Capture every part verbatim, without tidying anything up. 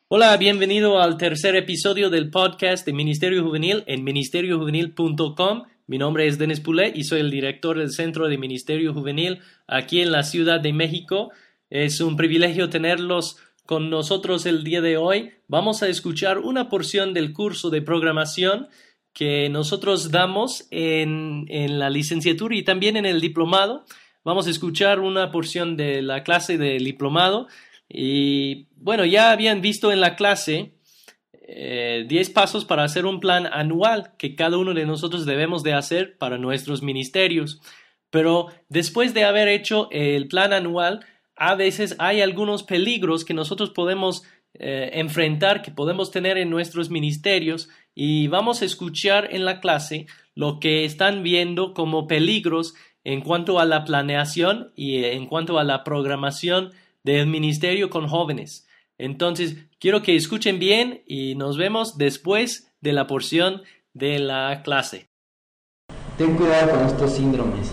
Hola, bienvenido al tercer episodio del podcast de Ministerio Juvenil en ministerio juvenil punto com. Mi nombre es Denis Poulet y soy el director del Centro de Ministerio Juvenil aquí en la Ciudad de México. Es un privilegio tenerlos con nosotros el día de hoy. Vamos a escuchar una porción del curso de programación que nosotros damos en, en la licenciatura y también en el diplomado. Vamos a escuchar una porción de la clase del diplomado. Y bueno, ya habían visto en la clase eh, diez pasos para hacer un plan anual que cada uno de nosotros debemos de hacer para nuestros ministerios. Pero después de haber hecho el plan anual, a veces hay algunos peligros que nosotros podemos eh, enfrentar, que podemos tener en nuestros ministerios, y vamos a escuchar en la clase lo que están viendo como peligros en cuanto a la planeación y en cuanto a la programación del ministerio con jóvenes. Entonces, quiero que escuchen bien y nos vemos después de la porción de la clase. Ten cuidado con estos síndromes.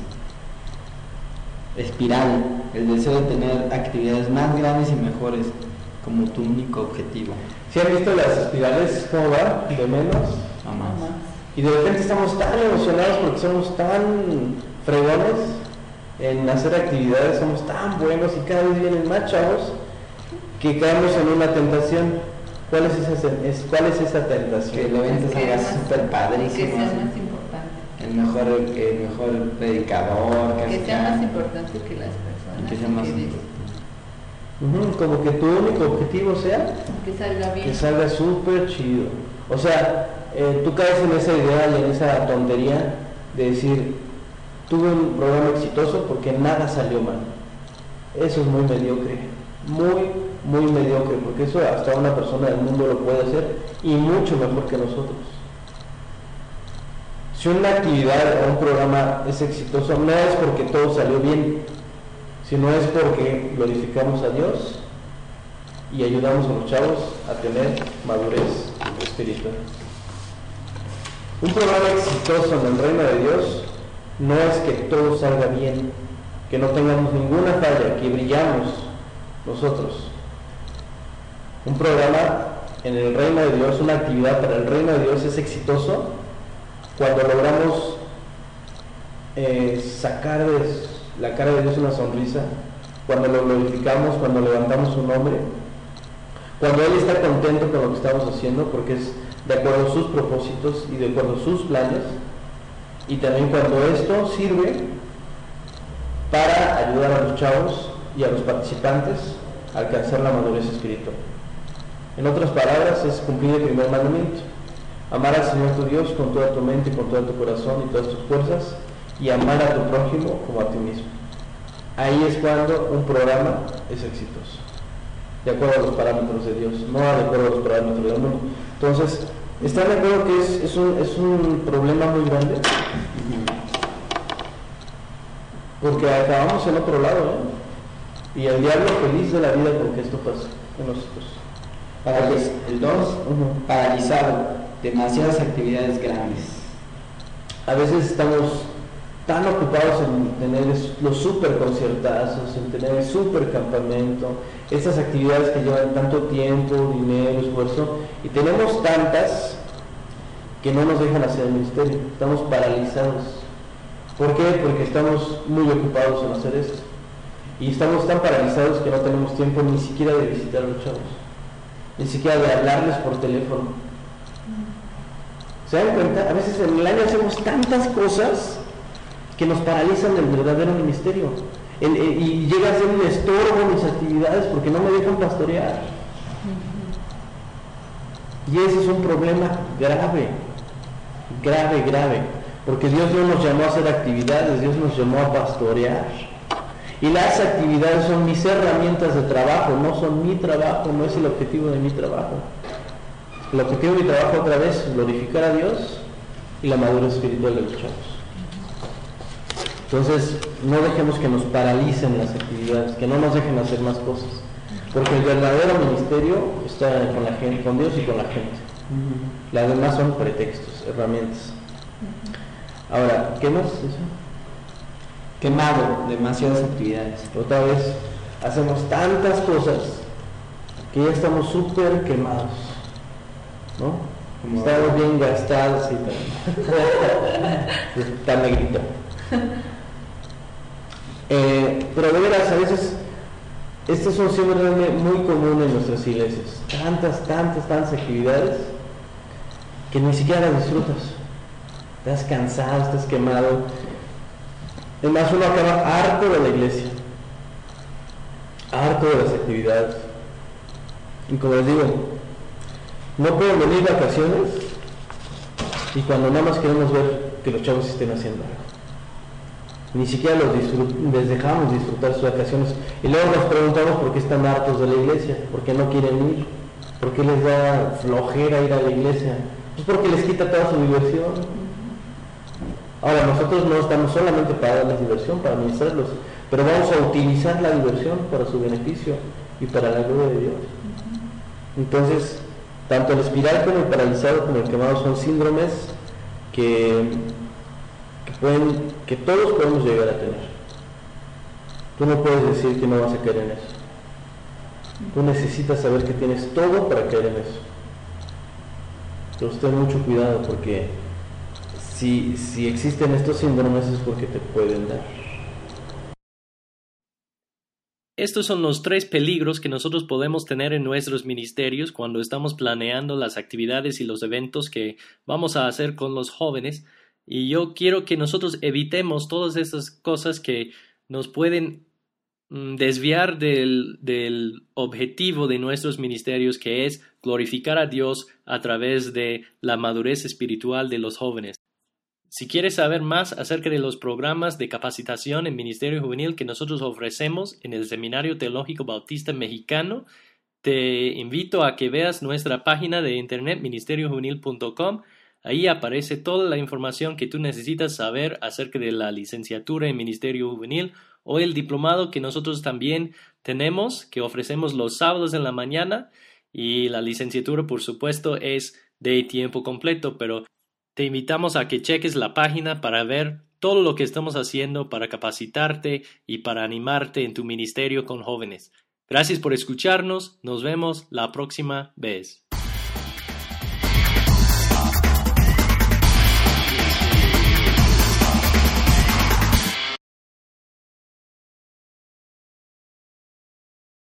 Espiral, el deseo de tener actividades más grandes y mejores como tu único objetivo. ¿Sí han visto las espirales cómo va? De menos a más. Y de repente estamos tan emocionados porque somos tan fregones en hacer actividades, somos tan buenos y cada vez vienen más chavos que caemos en una tentación. ¿Cuál es esa, es, cuál es esa tentación? Que el evento salga súper padrísimo. Que sea más importante. El mejor, el mejor predicador. Que, que sea más importante que las personas. Que sea más que importante. Uh-huh, como que tu único objetivo sea que salga bien. Que salga súper chido. O sea, eh, tú caes en esa idea y en esa tontería de decir, tuve un programa exitoso porque nada salió mal. Eso es muy mediocre, muy, muy mediocre, porque eso hasta una persona del mundo lo puede hacer y mucho mejor que nosotros. Si una actividad o un programa es exitoso, no es porque todo salió bien, sino es porque glorificamos a Dios y ayudamos a los chavos a tener madurez espiritual. Un programa exitoso en el reino de Dios no es que todo salga bien, que no tengamos ninguna falla, que brillamos nosotros. Un programa en el reino de Dios, una actividad para el reino de Dios es exitoso cuando logramos eh, sacar de la cara de Dios una sonrisa, cuando lo glorificamos, cuando levantamos su nombre, cuando Él está contento con lo que estamos haciendo, porque es de acuerdo a sus propósitos y de acuerdo a sus planes. Y también cuando esto sirve para ayudar a los chavos y a los participantes a alcanzar la madurez espiritual. En otras palabras, es cumplir el primer mandamiento: amar al Señor tu Dios con toda tu mente, con todo tu corazón y todas tus fuerzas, y amar a tu prójimo como a ti mismo. Ahí es cuando un programa es exitoso, de acuerdo a los parámetros de Dios, no de acuerdo a los parámetros del mundo. Entonces, ¿están de acuerdo que es, es, un, es un problema muy grande? Porque acabamos en otro lado, ¿eh? Y el diablo feliz de la vida porque esto pasa en nosotros. Paraliz- el dos, uh-huh. Paralizado, demasiadas actividades grandes. A veces estamos tan ocupados en tener los super conciertazos, en tener el super campamento, estas actividades que llevan tanto tiempo, dinero, esfuerzo, y tenemos tantas que no nos dejan hacer el ministerio. Estamos paralizados. ¿Por qué? Porque estamos muy ocupados en hacer esto. Y estamos tan paralizados que no tenemos tiempo ni siquiera de visitar a los chavos, ni siquiera de hablarles por teléfono. ¿Se dan cuenta? A veces en el año hacemos tantas cosas que nos paralizan del verdadero ministerio. El, el, y llega a ser un estorbo mis actividades porque no me dejan pastorear. Y ese es un problema grave, grave, grave. Porque Dios no nos llamó a hacer actividades, Dios nos llamó a pastorear. Y las actividades son mis herramientas de trabajo, no son mi trabajo, no es el objetivo de mi trabajo. El objetivo de mi trabajo otra vez es glorificar a Dios y la madurez espiritual de los chavos. Entonces, no dejemos que nos paralicen las actividades, que no nos dejen hacer más cosas. Porque el verdadero ministerio está con la gente, con Dios y con la gente. Uh-huh. Las demás son pretextos, herramientas. Uh-huh. Ahora, ¿qué más? ¿Eso? Quemado, demasiadas actividades. Otra vez, hacemos tantas cosas que ya estamos súper quemados, ¿no? Como Estamos bien gastados y tan, tan negrito. Eh, pero de veras, a veces estas son siempre muy comunes en nuestras iglesias. Tantas, tantas, tantas actividades que ni siquiera las disfrutas. Estás cansado, estás quemado. Además, uno acaba harto de la iglesia, harto de las actividades. Y como les digo, no pueden venir vacaciones y cuando nada más queremos ver que los chavos estén haciendo algo. Ni siquiera los disfrut- les dejamos disfrutar sus vacaciones. Y luego nos preguntamos por qué están hartos de la iglesia, por qué no quieren ir, por qué les da flojera ir a la iglesia. Pues porque les quita toda su diversión. Ahora, nosotros no estamos solamente para darles diversión, para administrarlos, pero vamos a utilizar la diversión para su beneficio y para la gloria de Dios. Entonces, tanto el espiral como el paralizado como el quemado son síndromes que, que, pueden, que todos podemos llegar a tener. Tú no puedes decir que no vas a caer en eso. Tú necesitas saber que tienes todo para caer en eso. Entonces ten mucho cuidado, porque si, si existen estos síndromes es porque te pueden dar. Estos son los tres peligros que nosotros podemos tener en nuestros ministerios cuando estamos planeando las actividades y los eventos que vamos a hacer con los jóvenes. Y yo quiero que nosotros evitemos todas esas cosas que nos pueden mm, desviar del, del objetivo de nuestros ministerios, que es glorificar a Dios a través de la madurez espiritual de los jóvenes. Si quieres saber más acerca de los programas de capacitación en Ministerio Juvenil que nosotros ofrecemos en el Seminario Teológico Bautista Mexicano, te invito a que veas nuestra página de internet ministerio juvenil punto com. Ahí aparece toda la información que tú necesitas saber acerca de la licenciatura en Ministerio Juvenil o el diplomado que nosotros también tenemos, que ofrecemos los sábados en la mañana, y la licenciatura, por supuesto, es de tiempo completo, pero te invitamos a que cheques la página para ver todo lo que estamos haciendo para capacitarte y para animarte en tu ministerio con jóvenes. Gracias por escucharnos. Nos vemos la próxima vez.